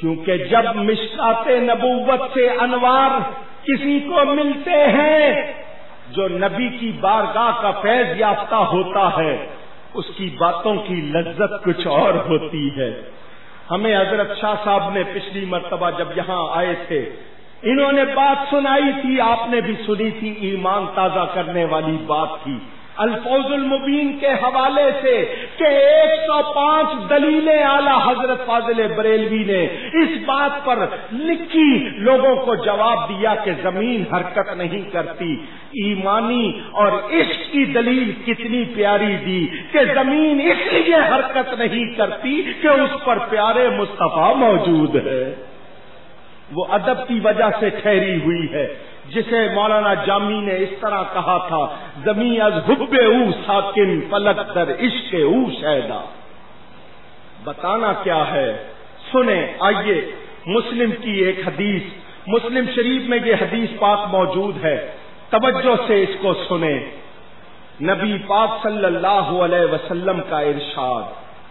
کیونکہ جب مشکات نبوت سے انوار کسی کو ملتے ہیں، جو نبی کی بارگاہ کا فیض یافتہ ہوتا ہے، اس کی باتوں کی لذت کچھ اور ہوتی ہے۔ ہمیں حضرت شاہ صاحب نے پچھلی مرتبہ جب یہاں آئے تھے، انہوں نے بات سنائی تھی، آپ نے بھی سنی تھی، ایمان تازہ کرنے والی بات تھی، الفوز المبین کے حوالے سے کہ 105 دلیلیں اعلی حضرت فاضل بریلوی نے اس بات پر لکھی، لوگوں کو جواب دیا کہ زمین حرکت نہیں کرتی۔ ایمانی اور عشق کی دلیل کتنی پیاری دی کہ زمین اس لیے حرکت نہیں کرتی کہ اس پر پیارے مصطفیٰ موجود ہے، وہ ادب کی وجہ سے ٹھہری ہوئی ہے، جسے مولانا جامی نے اس طرح کہا تھا، زمین از حب او ساکن فلک در عشق او شیدا۔ بتانا کیا ہے، سنیں۔ آئیے مسلم کی ایک حدیث، مسلم شریف میں یہ حدیث پاک موجود ہے، توجہ سے اس کو سنیں۔ نبی پاک صلی اللہ علیہ وسلم کا ارشاد،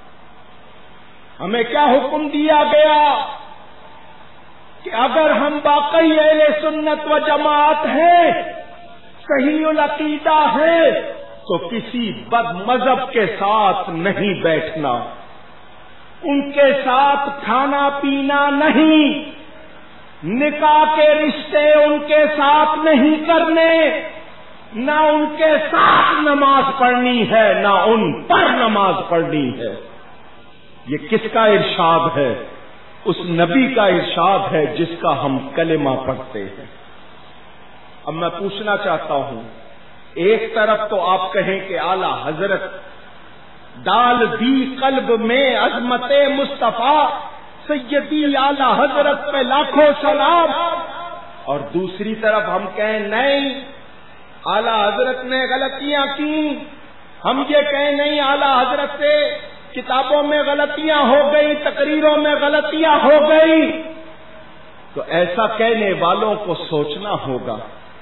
ہمیں کیا حکم دیا گیا کہ اگر ہم واقعی اہل سنت و جماعت ہیں، صحیح العقیدہ ہیں، تو کسی بد مذہب کے ساتھ نہیں بیٹھنا، ان کے ساتھ کھانا پینا نہیں، نکاح کے رشتے ان کے ساتھ نہیں کرنے، نہ ان کے ساتھ نماز پڑھنی ہے، نہ ان پر نماز پڑھنی ہے۔ یہ کس کا ارشاد ہے؟ اس نبی کا ارشاد ہے جس کا ہم کلمہ پڑھتے ہیں۔ اب میں پوچھنا چاہتا ہوں، ایک طرف تو آپ کہیں کہ اعلی حضرت ڈال دی قلب میں عظمت مصطفیٰ سیدی اعلی حضرت پہ لاکھوں سلام، اور دوسری طرف ہم کہیں نہیں اعلی حضرت نے غلطیاں کی، ہم یہ کہیں نہیں اعلی حضرت سے کتابوں میں غلطیاں ہو گئی، تقریروں میں غلطیاں ہو گئی، تو ایسا کہنے والوں کو سوچنا ہوگا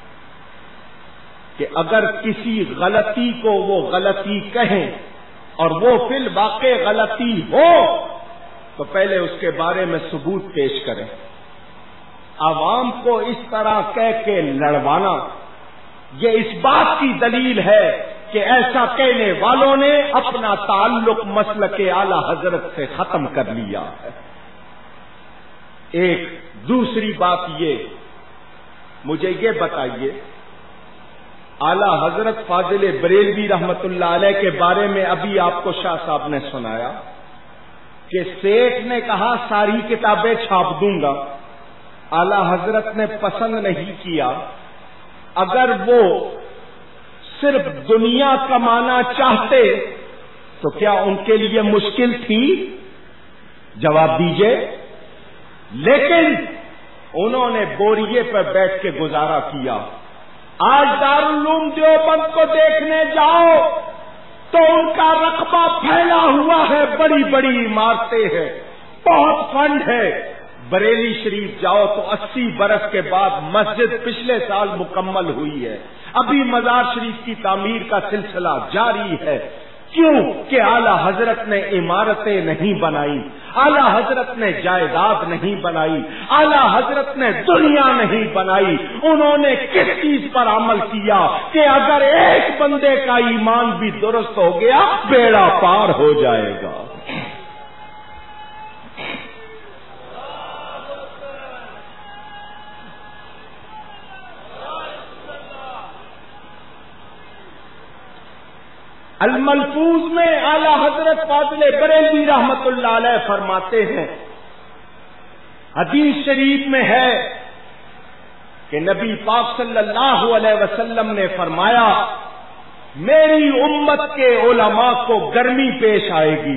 کہ اگر کسی غلطی کو وہ غلطی کہیں اور وہ فی الواقع غلطی ہو تو پہلے اس کے بارے میں ثبوت پیش کریں۔ عوام کو اس طرح کہہ کے لڑوانا یہ اس بات کی دلیل ہے کہ ایسا کہنے والوں نے اپنا تعلق مسلک اعلی حضرت سے ختم کر لیا ہے۔ ایک دوسری بات یہ، مجھے یہ بتائیے، اعلی حضرت فاضل بریلوی رحمت اللہ علیہ کے بارے میں ابھی آپ کو شاہ صاحب نے سنایا کہ سیٹھ نے کہا ساری کتابیں چھاپ دوں گا، اعلی حضرت نے پسند نہیں کیا۔ اگر وہ صرف دنیا کمانا چاہتے تو کیا ان کے لیے مشکل تھی؟ جواب دیجئے۔ لیکن انہوں نے بوریے پر بیٹھ کے گزارا کیا۔ آج دارالعلوم دیوبند کو دیکھنے جاؤ تو ان کا رقبہ پھیلا ہوا ہے، بڑی بڑی عمارتیں ہیں، بہت فنڈ ہے۔ بریلی شریف جاؤ تو 80 برس کے بعد مسجد پچھلے سال مکمل ہوئی ہے، ابھی مزار شریف کی تعمیر کا سلسلہ جاری ہے۔ کیوں کہ اعلی حضرت نے عمارتیں نہیں بنائی، اعلی حضرت نے جائیداد نہیں بنائی، اعلی حضرت نے دنیا نہیں بنائی، انہوں نے کس چیز پر عمل کیا کہ اگر ایک بندے کا ایمان بھی درست ہو گیا بیڑا پار ہو جائے گا۔ الملفوظ میں اعلی حضرت فاضل بریلوی رحمت اللہ علیہ فرماتے ہیں، حدیث شریف میں ہے کہ نبی پاک صلی اللہ علیہ وسلم نے فرمایا، میری امت کے علماء کو گرمی پیش آئے گی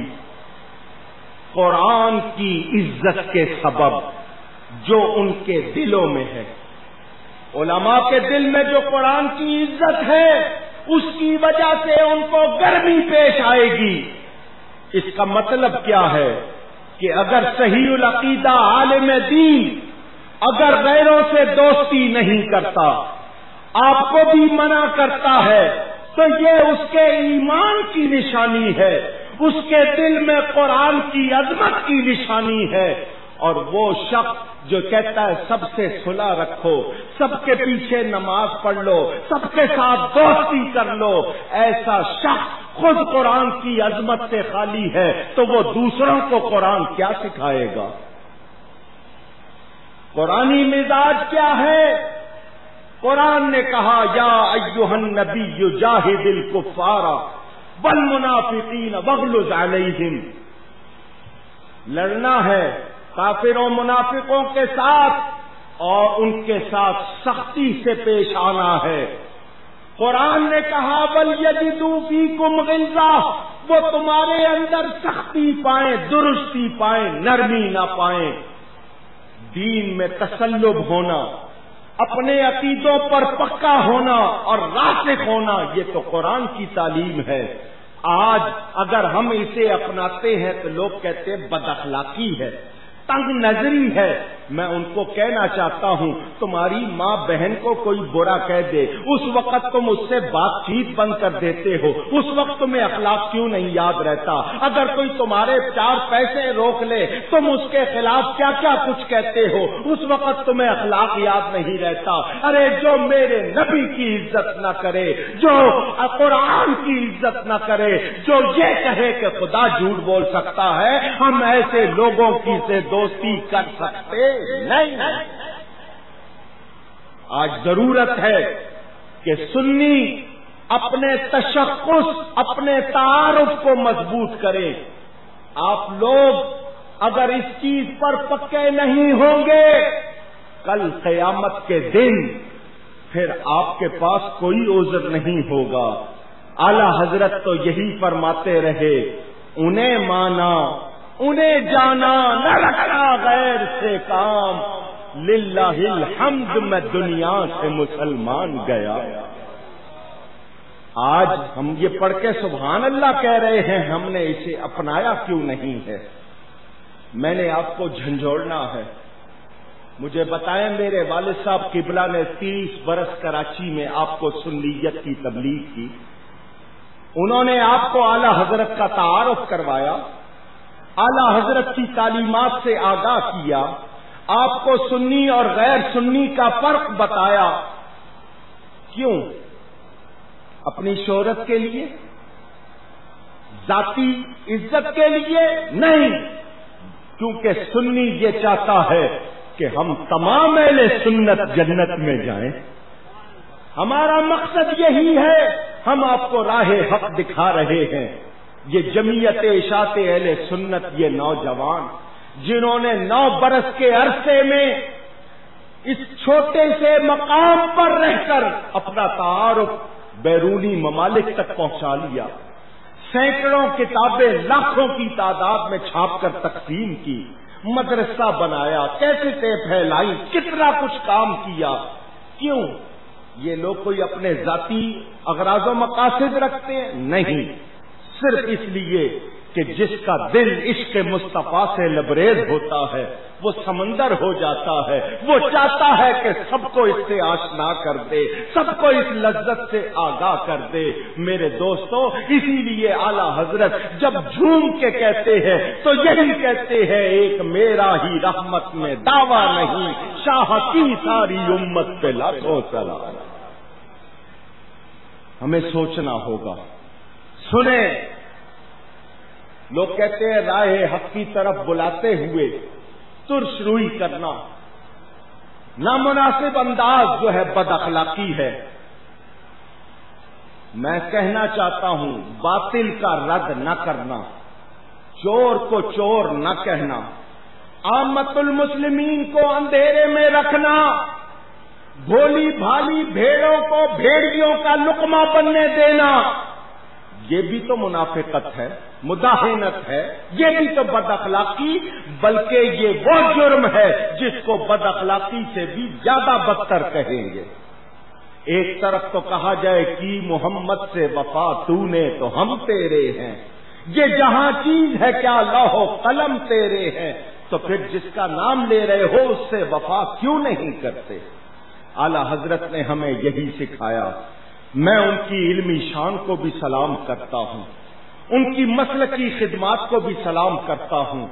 قرآن کی عزت کے سبب جو ان کے دلوں میں ہے۔ علماء کے دل میں جو قرآن کی عزت ہے اس کی وجہ سے ان کو گرمی پیش آئے گی۔ اس کا مطلب کیا ہے کہ اگر صحیح العقیدہ عالم دین اگر غیروں سے دوستی نہیں کرتا، آپ کو بھی منع کرتا ہے، تو یہ اس کے ایمان کی نشانی ہے، اس کے دل میں قرآن کی عظمت کی نشانی ہے۔ اور وہ شخص جو کہتا ہے سب سے صلح رکھو، سب کے پیچھے نماز پڑھ لو، سب کے ساتھ دوستی کر لو، ایسا شخص خود قرآن کی عظمت سے خالی ہے تو وہ دوسروں کو قرآن کیا سکھائے گا؟ قرآنی مزاج کیا ہے؟ قرآن نے کہا یا ایھا النبی جاہد الکفار والمنافقین واغلظ علیہم، لڑنا ہے کافروں منافقوں کے ساتھ اور ان کے ساتھ سختی سے پیش آنا ہے۔ قرآن نے کہا وَلْيَجِدُوا فِيكُمْ غِلْظَةً، وہ تمہارے اندر سختی پائیں، درستی پائیں، نرمی نہ پائیں۔ دین میں تسلب ہونا، اپنے عقیدوں پر پکا ہونا اور راسخ ہونا، یہ تو قرآن کی تعلیم ہے۔ آج اگر ہم اسے اپناتے ہیں تو لوگ کہتے ہیں بد اخلاقی ہے، تنگ نظری ہے۔ میں ان کو کہنا چاہتا ہوں تمہاری ماں بہن کو کوئی برا کہہ دے، اس وقت تم اس سے بات چیت بند کر دیتے ہو، اس وقت تمہیں اخلاق کیوں نہیں یاد رہتا؟ اگر کوئی تمہارے 4 پیسے روک لے تم اس کے خلاف کیا کیا کچھ کہتے ہو، اس وقت تمہیں اخلاق یاد نہیں رہتا۔ ارے جو میرے نبی کی عزت نہ کرے، جو قرآن کی عزت نہ کرے، جو یہ کہے کہ خدا جھوٹ بول سکتا ہے، ہم ایسے لوگوں کی سے دوستی کر سکتے نہیں۔ آج ضرورت ہے کہ سنی اپنے تشخص، اپنے تعارف کو مضبوط کریں۔ آپ لوگ اگر اس چیز پر پکے نہیں ہوں گے، کل قیامت کے دن پھر آپ کے پاس کوئی عذر نہیں ہوگا۔ اعلی حضرت تو یہی فرماتے رہے، انہیں مانا انہیں جانا، نہ رکھنا غیر سے کام، للہ الحمد میں دنیا سے مسلمان گیا۔ آج ہم یہ پڑھ کے سبحان اللہ کہہ رہے ہیں، ہم نے اسے اپنایا کیوں نہیں ہے؟ میں نے آپ کو جھنجھوڑنا ہے۔ مجھے بتائیں، میرے والد صاحب قبلہ نے 30 برس کراچی میں آپ کو سنیت کی تبلیغ کی، انہوں نے آپ کو اعلی حضرت کا تعارف کروایا، اعلی حضرت کی تعلیمات سے آگاہ کیا، آپ کو سنی اور غیر سنی کا فرق بتایا۔ کیوں؟ اپنی شہرت کے لیے؟ ذاتی عزت کے لیے؟ نہیں، کیونکہ سنی یہ چاہتا ہے کہ ہم تمام اہل سنت جنت میں جائیں۔ ہمارا مقصد یہی ہے، ہم آپ کو راہ حق دکھا رہے ہیں۔ یہ جمعیت اشاعت اہل سنت، یہ نوجوان جنہوں نے 9 برس کے عرصے میں اس چھوٹے سے مقام پر رہ کر اپنا تعارف بیرونی ممالک تک پہنچا لیا، سینکڑوں کتابیں لاکھوں کی تعداد میں چھاپ کر تقسیم کی، مدرسہ بنایا، کیسٹیں پھیلائی، کتنا کچھ کام کیا۔ کیوں؟ یہ لوگ کوئی اپنے ذاتی اغراض و مقاصد رکھتے ہیں؟ نہیں، صرف اس لیے کہ جس کا دل عشق مصطفیٰ سے لبریز ہوتا ہے وہ سمندر ہو جاتا ہے، وہ چاہتا ہے کہ سب کو اس سے آشنا کر دے، سب کو اس لذت سے آگاہ کر دے۔ میرے دوستو، اسی لیے اعلی حضرت جب جھوم کے کہتے ہیں تو یہی کہتے ہیں، ایک میرا ہی رحمت میں دعویٰ نہیں، شاہ کی ساری امت پہ لاکھوں سلام۔ ہمیں سوچنا ہوگا۔ سنیں، لوگ کہتے ہیں راہ حق کی طرف بلاتے ہوئے ترش روئی کرنا، نامناسب انداز جو ہے بد اخلاقی ہے۔ میں کہنا چاہتا ہوں، باطل کا رد نہ کرنا، چور کو چور نہ کہنا، عامت المسلمین کو اندھیرے میں رکھنا، بھولی بھالی بھیڑوں کو بھیڑیوں کا لقمہ بننے دینا، یہ بھی تو منافقت ہے، مداہنت ہے، یہ بھی تو بد اخلاقی، بلکہ یہ وہ جرم ہے جس کو بد اخلاقی سے بھی زیادہ بدتر کہیں گے۔ ایک طرف تو کہا جائے کہ محمد سے وفا تو نے تو ہم تیرے ہیں، یہ جہاں چیز ہے کیا لوح و قلم تیرے ہیں، تو پھر جس کا نام لے رہے ہو اس سے وفا کیوں نہیں کرتے؟ اعلی حضرت نے ہمیں یہی سکھایا۔ میں ان کی علمی شان کو بھی سلام کرتا ہوں، ان کی مسلکی خدمات کو بھی سلام کرتا ہوں،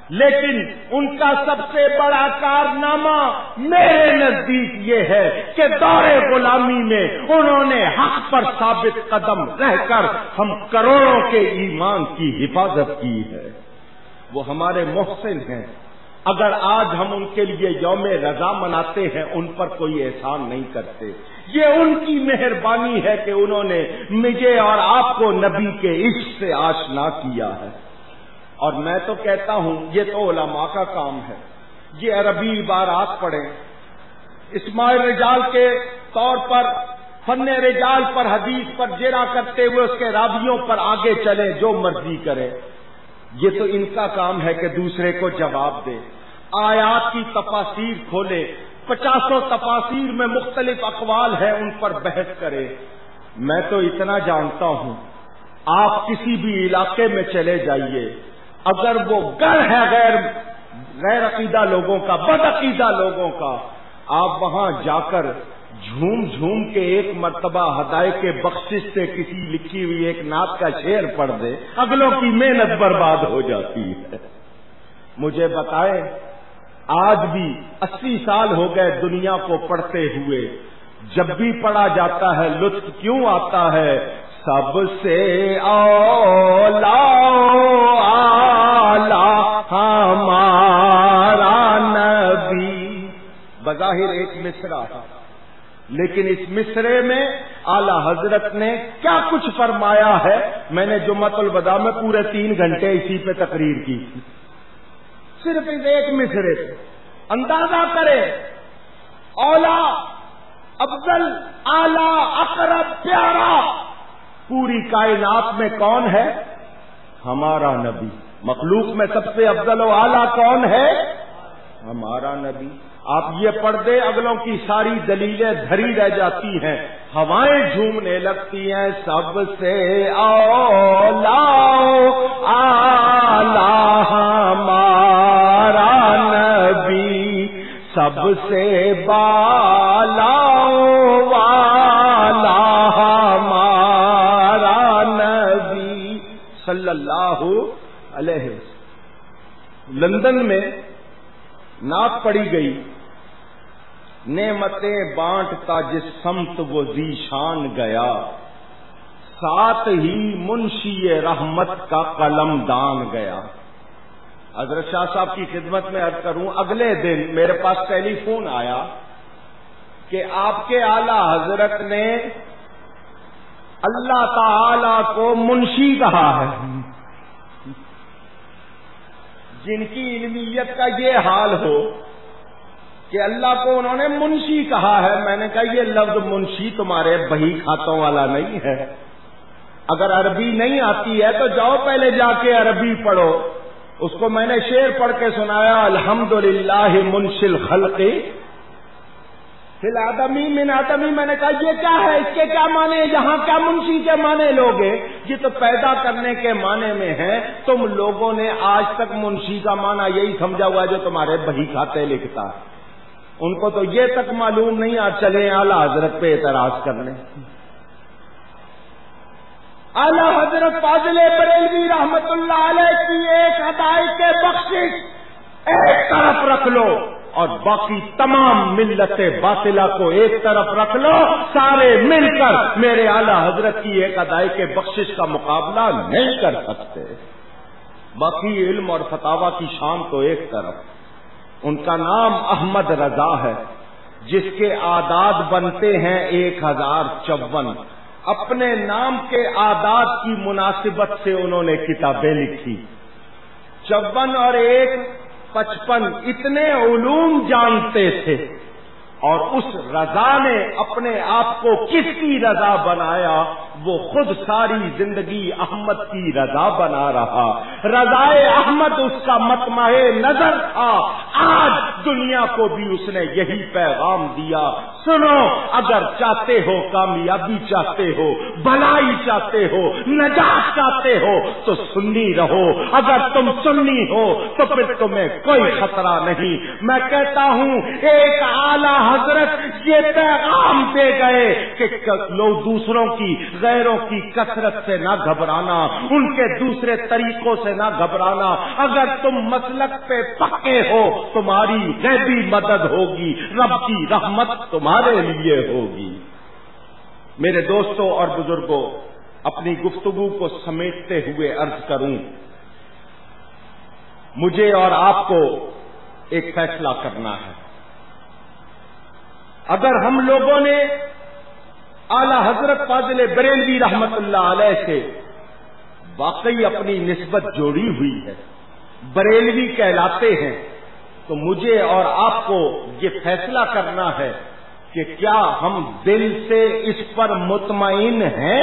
لیکن ان کا سب سے بڑا کارنامہ میرے نزدیک یہ ہے کہ دور غلامی میں انہوں نے حق پر ثابت قدم رہ کر ہم کروڑوں کے ایمان کی حفاظت کی ہے. وہ ہمارے محسن ہیں. اگر آج ہم ان کے لیے یوم رضا مناتے ہیں ان پر کوئی احسان نہیں کرتے. یہ ان کی مہربانی ہے کہ انہوں نے مجھے اور آپ کو نبی کے عشق سے آشنا کیا ہے. اور میں تو کہتا ہوں یہ تو علماء کا کام ہے. یہ عربی عبارات پڑھیں, اسماعیل رجال کے طور پر فن رجال پر حدیث پر جرا کرتے ہوئے اس کے راویوں پر آگے چلے, جو مرضی کرے. یہ تو ان کا کام ہے کہ دوسرے کو جواب دے. آیات کی تفاسیر کھولے, 50 تفاسیر میں مختلف اقوال ہیں, ان پر بحث کرے. میں تو اتنا جانتا ہوں, آپ کسی بھی علاقے میں چلے جائیے, اگر وہ گڑھ ہے غیر عقیدہ لوگوں کا, بد عقیدہ لوگوں کا, آپ وہاں جا کر جھوم جھوم کے ایک مرتبہ ہدایت کے بخشش سے کسی لکھی ہوئی ایک نعت کا شعر پڑھ دے, اگلوں کی محنت برباد ہو جاتی ہے. مجھے بتائیں, آج بھی 80 سال ہو گئے دنیا کو پڑھتے ہوئے, جب بھی پڑھا جاتا ہے لطف کیوں آتا ہے؟ سب سے اولا ہمارا نبی. بظاہر ایک مصرع ہے, لیکن اس مصرے میں اعلی حضرت نے کیا کچھ فرمایا ہے. میں نے جمعۃ الوداع میں پورے 3 گھنٹے اسی پہ تقریر کی, صرف اس ایک مصرے سے. اندازہ کرے, اولا, افضل, اعلی, اقرب, پیارا پوری کائنات میں کون ہے؟ ہمارا نبی. مخلوق میں سب سے افضل و اعلیٰ کون ہے؟ ہمارا نبی. آپ یہ پڑھ دے, اگلوں کی ساری دلیلیں دھری رہ جاتی ہیں, ہوائیں جھومنے لگتی ہیں. سب سے اولا اعلیٰ ہمارا نبی, سب سے بالا والا ہمارا نبی صلی اللہ علیہ وسلم. لندن میں نعت پڑھی گئی, نعمتیں بانٹتا جس سمت وہ ذیشان گیا, ساتھ ہی منشی رحمت کا قلم دان گیا. حضرت شاہ صاحب کی خدمت میں عرض کروں, اگلے دن میرے پاس ٹیلی فون آیا کہ آپ کے اعلی حضرت نے اللہ تعالی کو منشی کہا ہے. جن کی علمیت کا یہ حال ہو کہ اللہ کو انہوں نے منشی کہا ہے. میں نے کہا یہ لفظ منشی تمہارے بہی کھاتوں والا نہیں ہے. اگر عربی نہیں آتی ہے تو جاؤ پہلے جا کے عربی پڑھو. اس کو میں نے شعر پڑھ کے سنایا, الحمدللہ منشی الخلق فی الآدمی من آدمی. میں نے کہا یہ کیا ہے, اس کے کیا معنی, یہاں کیا منشی کے معنی لوگے؟ یہ تو پیدا کرنے کے معنی میں ہے. تم لوگوں نے آج تک منشی کا معنی یہی سمجھا ہوا جو تمہارے بہی کھاتے لکھتا. ان کو تو یہ تک معلوم نہیں. آج چلے اعلیٰ حضرت پہ اعتراض کرنے. اعلیٰ حضرت فاضل بریلوی رحمت اللہ علیہ کی ایک ہدایت بخشش ایک طرف رکھ لو اور باقی تمام ملت باطلہ کو ایک طرف رکھ لو, سارے مل کر میرے اعلیٰ حضرت کی ایک ہدایت بخشش کا مقابلہ نہیں کر سکتے. باقی علم اور فتاوی کی شان تو ایک طرف. ان کا نام احمد رضا ہے, جس کے اعداد بنتے ہیں 1054. اپنے نام کے اعداد کی مناسبت سے انہوں نے کتابیں لکھی. 54 اور 1 55 اتنے علوم جانتے تھے, اور اس رضا نے اپنے آپ کو کس کی رضا بنایا؟ وہ خود ساری زندگی احمد کی رضا بنا رہا. رضائے احمد اس کا مطمع نظر تھا. آج دنیا کو بھی اس نے یہی پیغام دیا, سنو، اگر چاہتے ہو کامیابی چاہتے ہو، بھلائی چاہتے ہو، نجات چاہتے ہو تو سنی رہو۔ اگر تم سنی ہو تو پھر تمہیں کوئی خطرہ نہیں۔ میں کہتا ہوں ایک اعلی حضرت یہ پیغام دے گئے کہ لوگ دوسروں کی، غیروں کی کثرت سے نہ گھبرانا، ان کے دوسرے طریقوں سے نہ گھبرانا۔ اگر تم مسلک پہ پکے ہو تمہاری غیبی مدد ہوگی، رب کی رحمت تمہارے لیے ہوگی۔ میرے دوستوں اور بزرگوں، اپنی گفتگو کو سمیٹتے ہوئے عرض کروں، مجھے اور آپ کو ایک فیصلہ کرنا ہے۔ اگر ہم لوگوں نے اعلی حضرت فاضل بریلوی رحمت اللہ علیہ سے واقعی اپنی نسبت جوڑی ہوئی ہے، بریلوی کہلاتے ہیں، تو مجھے اور آپ کو یہ فیصلہ کرنا ہے کہ کیا ہم دل سے اس پر مطمئن ہیں؟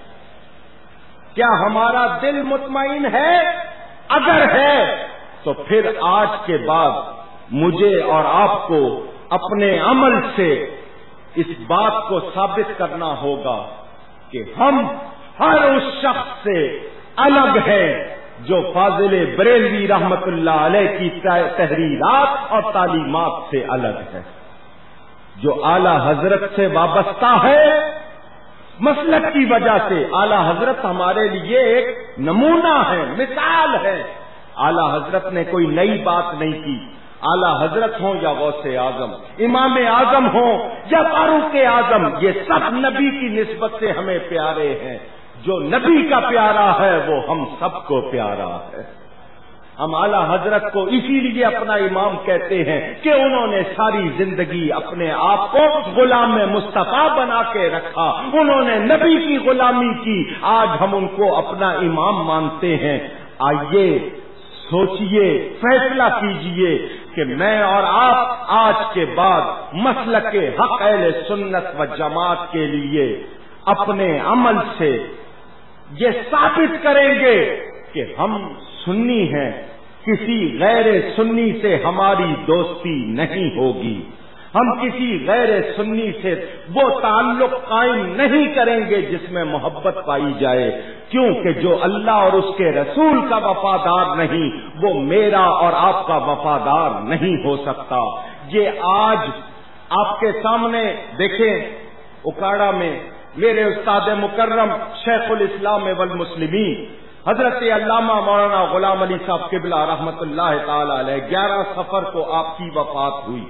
کیا ہمارا دل مطمئن ہے؟ اگر ہے تو پھر آج کے بعد مجھے اور آپ کو اپنے عمل سے اس بات کو ثابت کرنا ہوگا کہ ہم ہر اس شخص سے الگ ہیں جو فاضل بریلوی رحمت اللہ علیہ کی تحریرات اور تعلیمات سے الگ ہے، جو اعلی حضرت سے وابستہ ہے۔ مسلک کی وجہ سے اعلی حضرت ہمارے لیے ایک نمونہ ہے، مثال ہے۔ اعلی حضرت نے کوئی نئی بات نہیں کی۔ اعلی حضرت ہوں یا غوث اعظم، امام اعظم ہوں یا فاروق اعظم، یہ سب نبی کی نسبت سے ہمیں پیارے ہیں۔ جو نبی کا پیارا ہے وہ ہم سب کو پیارا ہے۔ ہم اعلی حضرت کو اسی لیے اپنا امام کہتے ہیں کہ انہوں نے ساری زندگی اپنے آپ کو غلام مصطفیٰ بنا کے رکھا، انہوں نے نبی کی غلامی کی، آج ہم ان کو اپنا امام مانتے ہیں۔ آئیے سوچئے، فیصلہ کیجئے کہ میں اور آپ آج کے بعد مسلک حق اہل سنت و جماعت کے لیے اپنے عمل سے یہ ثابت کریں گے کہ ہم سنی ہیں، کسی غیر سنی سے ہماری دوستی نہیں ہوگی، ہم کسی غیر سنی سے وہ تعلق قائم نہیں کریں گے جس میں محبت پائی جائے، کیونکہ جو اللہ اور اس کے رسول کا وفادار نہیں وہ میرا اور آپ کا وفادار نہیں ہو سکتا۔ یہ آج آپ کے سامنے دیکھیں، اکاڑا میں میرے استاد مکرم شیخ الاسلام والمسلمین حضرت علامہ مولانا غلام علی صاحب قبلہ رحمت اللہ تعالی علیہ 11 صفر کو آپ کی وفات ہوئی۔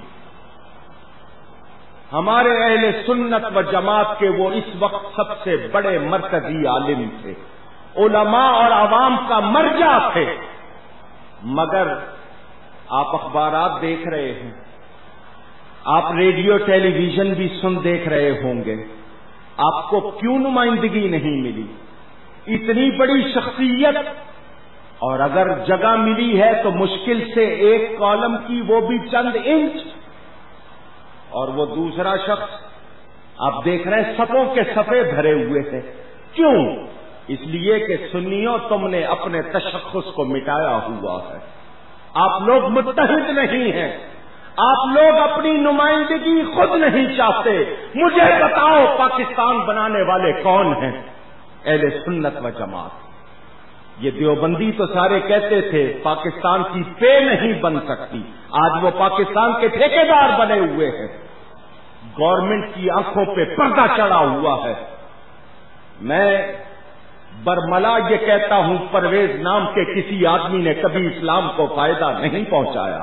ہمارے اہل سنت و جماعت کے وہ اس وقت سب سے بڑے مرکزی عالم تھے، علماء اور عوام کا مرجع تھے، مگر آپ اخبارات دیکھ رہے ہیں، آپ ریڈیو ٹیلی ویژن بھی دیکھ رہے ہوں گے، آپ کو کیوں نمائندگی نہیں ملی؟ اتنی بڑی شخصیت، اور اگر جگہ ملی ہے تو مشکل سے ایک کالم کی، وہ بھی چند انچ، اور وہ دوسرا شخص آپ دیکھ رہے ہیں صفوں کے صفے بھرے ہوئے ہیں۔ کیوں؟ اس لیے کہ سنیوں تم نے اپنے تشخص کو مٹایا ہوا ہے، آپ لوگ متحد نہیں ہیں، آپ لوگ اپنی نمائندگی خود نہیں چاہتے۔ مجھے بتاؤ پاکستان بنانے والے کون ہیں؟ اہل سنت و جماعت۔ یہ دیوبندی تو سارے کہتے تھے پاکستان کی پے نہیں بن سکتی، آج وہ پاکستان کے ٹھیکیدار بنے ہوئے ہیں، گورنمنٹ کی آنکھوں پہ پردہ چڑھا ہوا ہے۔ میں برملا یہ کہتا ہوں، پرویز نام کے کسی آدمی نے کبھی اسلام کو فائدہ نہیں پہنچایا۔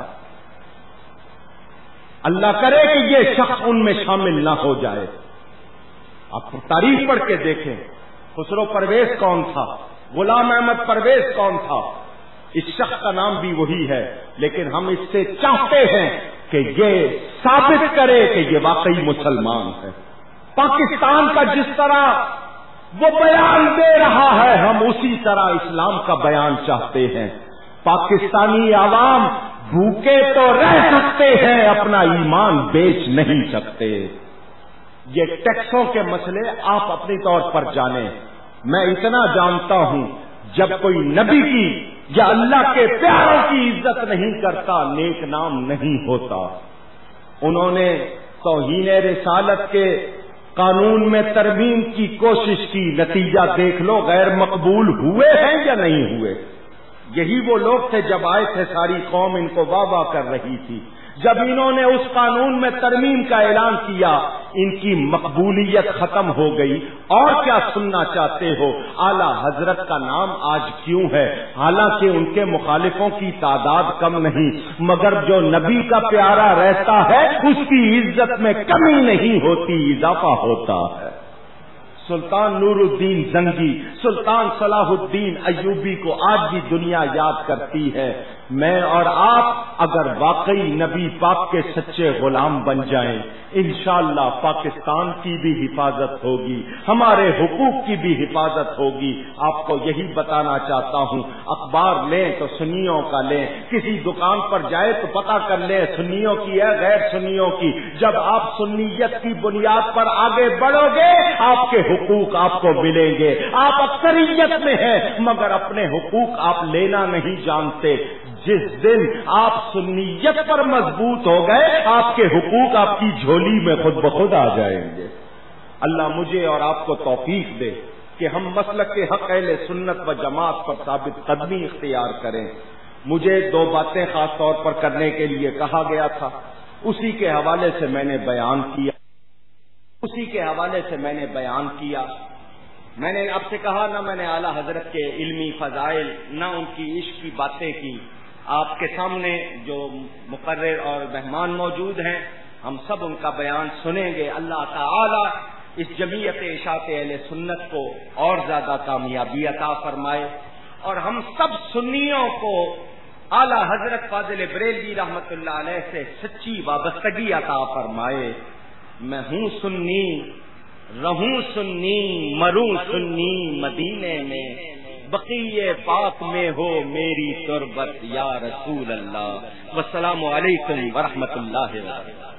اللہ کرے کہ یہ شخص ان میں شامل نہ ہو جائے۔ آپ تاریخ پڑھ کے دیکھیں، خسرو پرویز کون تھا، غلام احمد پرویز کون تھا، اس شخص کا نام بھی وہی ہے، لیکن ہم اس سے چاہتے ہیں کہ یہ ثابت کرے کہ یہ واقعی مسلمان ہے۔ پاکستان کا جس طرح وہ بیان دے رہا ہے، ہم اسی طرح اسلام کا بیان چاہتے ہیں۔ پاکستانی عوام بھوکے تو رہ سکتے ہیں، اپنا ایمان بیچ نہیں سکتے۔ یہ ٹیکسوں کے مسئلے آپ اپنی طور پر جانیں، میں اتنا جانتا ہوں جب کوئی نبی کی یا اللہ کے پیاروں کی عزت نہیں کرتا نیک نام نہیں ہوتا۔ انہوں نے توہین رسالت کے قانون میں ترمیم کی کوشش کی، نتیجہ دیکھ لو، غیر مقبول ہوئے ہیں یا نہیں ہوئے؟ یہی وہ لوگ تھے جب آئے تھے ساری قوم ان کو واہ واہ کر رہی تھی، جب انہوں نے اس قانون میں ترمیم کا اعلان کیا ان کی مقبولیت ختم ہو گئی۔ اور کیا سننا چاہتے ہو؟ اعلی حضرت کا نام آج کیوں ہے؟ حالانکہ ان کے مخالفوں کی تعداد کم نہیں، مگر جو نبی کا پیارا رہتا ہے اس کی عزت میں کمی نہیں ہوتی، اضافہ ہوتا ہے۔ سلطان نور الدین زنگی، سلطان صلاح الدین ایوبی کو آج بھی دنیا یاد کرتی ہے۔ میں اور آپ اگر واقعی نبی پاک کے سچے غلام بن جائیں، انشاءاللہ پاکستان کی بھی حفاظت ہوگی، ہمارے حقوق کی بھی حفاظت ہوگی۔ آپ کو یہی بتانا چاہتا ہوں، اخبار لیں تو سنیوں کا لیں، کسی دکان پر جائے تو پتہ کر لیں سنیوں کی ہے غیر سنیوں کی۔ جب آپ سنیت کی بنیاد پر آگے بڑھو گے آپ کے حقوق آپ کو ملیں گے۔ آپ اکثریت میں ہیں مگر اپنے حقوق آپ لینا نہیں جانتے۔ جس دن آپ سنیت پر مضبوط ہو گئے آپ کے حقوق آپ کی جھولی میں خود بخود آ جائیں گے۔ اللہ مجھے اور آپ کو توفیق دے کہ ہم مسلک کے حق اہل سنت و جماعت پر ثابت قدمی اختیار کریں۔ مجھے دو باتیں خاص طور پر کرنے کے لیے کہا گیا تھا، اسی کے حوالے سے میں نے بیان کیا۔ میں نے آپ سے کہا نہ میں نے اعلیٰ حضرت کے علمی فضائل نہ ان کی عشق کی باتیں کی۔ آپ کے سامنے جو مقرر اور مہمان موجود ہیں ہم سب ان کا بیان سنیں گے۔ اللہ تعالی اس جمعیت اشاعت اہل سنت کو اور زیادہ کامیابی عطا فرمائے اور ہم سب سنیوں کو اعلیٰ حضرت فاضل بریلوی رحمت اللہ علیہ سے سچی وابستگی عطا فرمائے۔ میں ہوں سنی، رہوں سنی، مروں سنی، مدینے میں بقیہ پاک میں ہو میری تربت یا رسول اللہ۔ والسلام علیکم ورحمۃ اللہ وبرکاتہ۔